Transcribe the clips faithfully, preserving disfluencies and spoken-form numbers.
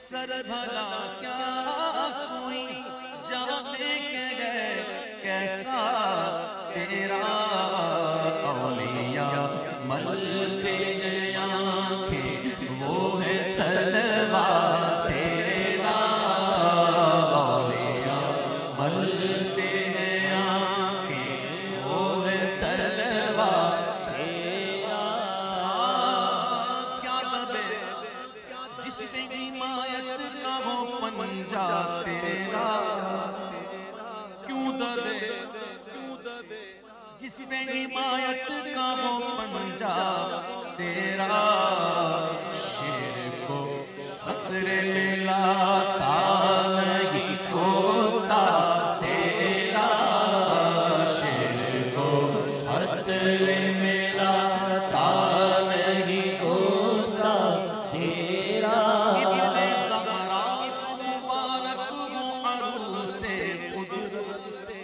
سر بھلا کیا کوئی جانے کے گئے کیسا تیرا اولیاء ملتے ہیں آنکھیں وہ ہے طلبہ تیرا اولیاء ملتے ہیں آنکھیں وہ ہے طلبہ تیرا کیا دبے جس پہ حمایت کا ہو پنجہ تیرا کیوں دبے جس پہ حمایت کا ہو پنجہ تیرا شیر کو خطرے ملاتا نہیں کوتا تیرا شیر کو خطرے ملاتا نہیں کوتا تیرا ابن زہرا مبارک عروس قدرت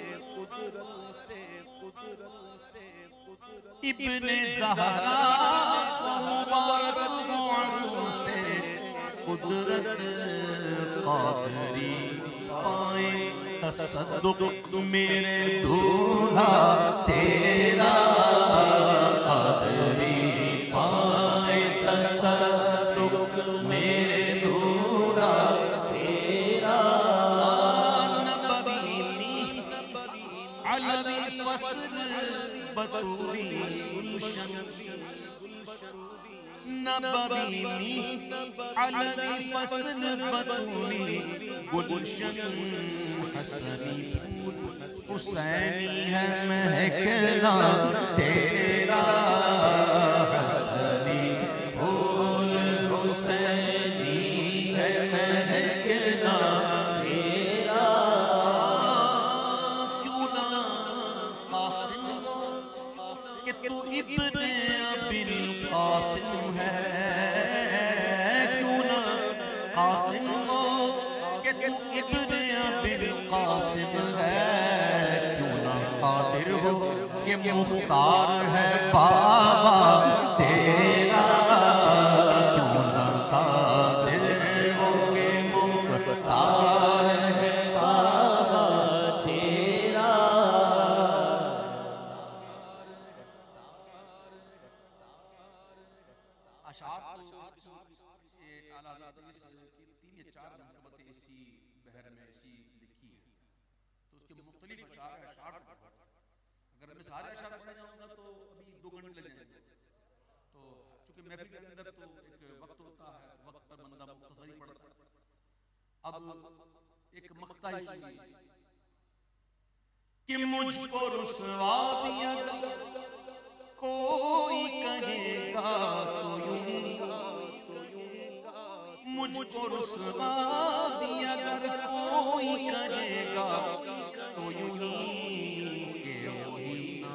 ابن زہرا مبارک عروس قدرت قادری پائیں تصدق میرے دولہا تیرا قادری پائیں تصدق میرے دولہا تیرا نبوی علوی فصل بطوری گلشن نبوی علوی فصل بطوری گلشن حسنی حسینی ہے مہکنا تیرا حسنی پھول حسینی ہے مہکنا تیرا کیوں نہ قاسم کہ تو ابن ابی القاسم ہے کیوں نہ قاسم ہو کہ تو ابن ابی القاسم ہے کیوں نہ قادر ہو کہ مختار ہے بابا تیرا کیوں نہ قادر ہو کہ مختار ہے بابا تیرا اشعار تین یا چار منقبتیں اسی بحر میں اسی لکھی ہے تو اس کے مختلف اشعار اشعار اگر میں سارے اشعار پڑھنے جاؤں گا تو ابھی دو گھنٹے لگ جائیں گے تو چونکہ محفل کے اندر تو ایک وقت ہوتا ہے وقت پر بندہ مختصر ہی پڑھتا ہے اب ایک مقطع ہی سنیے کہ مجھ کو رسوا دیا کوئی کہے گا تو یوں مجھ کو رسوا بھی اگر کوئی کہے گا تو یوں ہی کہ وہی نا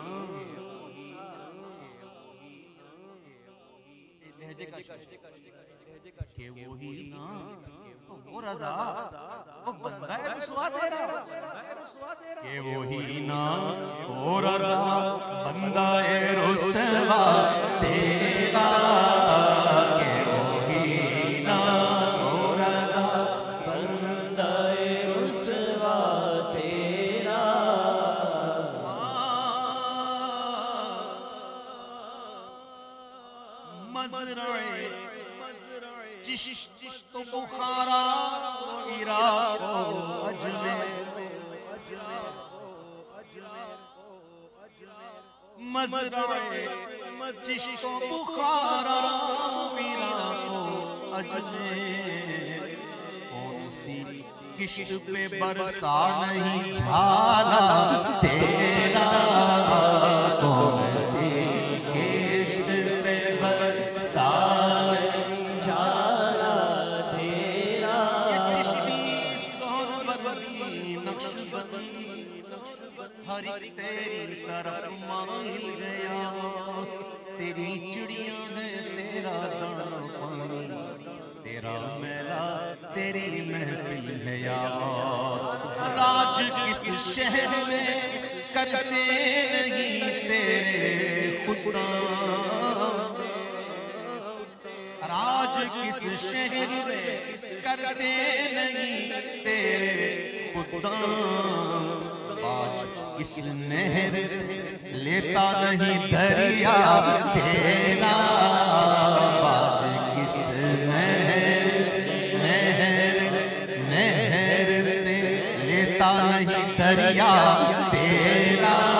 لہجے کا کہ وہی نا وہ رضا وہ بندہ ہے رسوا تیرا کہ وہی نا وہ رضا بندہ ہے رسوا تیرا کہ وہی نا وہ رضا بندہ ہے رسوا تیرا مزرعے چشت و بخارا عراق و اجمیر مزرعے چشت و بخارا عراق و اجمیر کون سی کشت پہ برسا نہیں جھالا تیرا کون سی کشت پہ برسا نہیں جھالا تیرا یہ چشتی سہر بدی نقش بدی ہر ایک تیری طرف مائل گیا تیری چڑیاں ہے تیرا دانا پانی تیرا میلا تیری محفل ہے یا راج کس شہر میں کرتے نہیں تیرے خدا راج کس شہر میں کرتے نہیں تیرے خدام، آج اس نہر سے لیتا نہیں دریا تیرا، آج کس نہر نہر نہر سے لیتا نہیں دریا تیرا،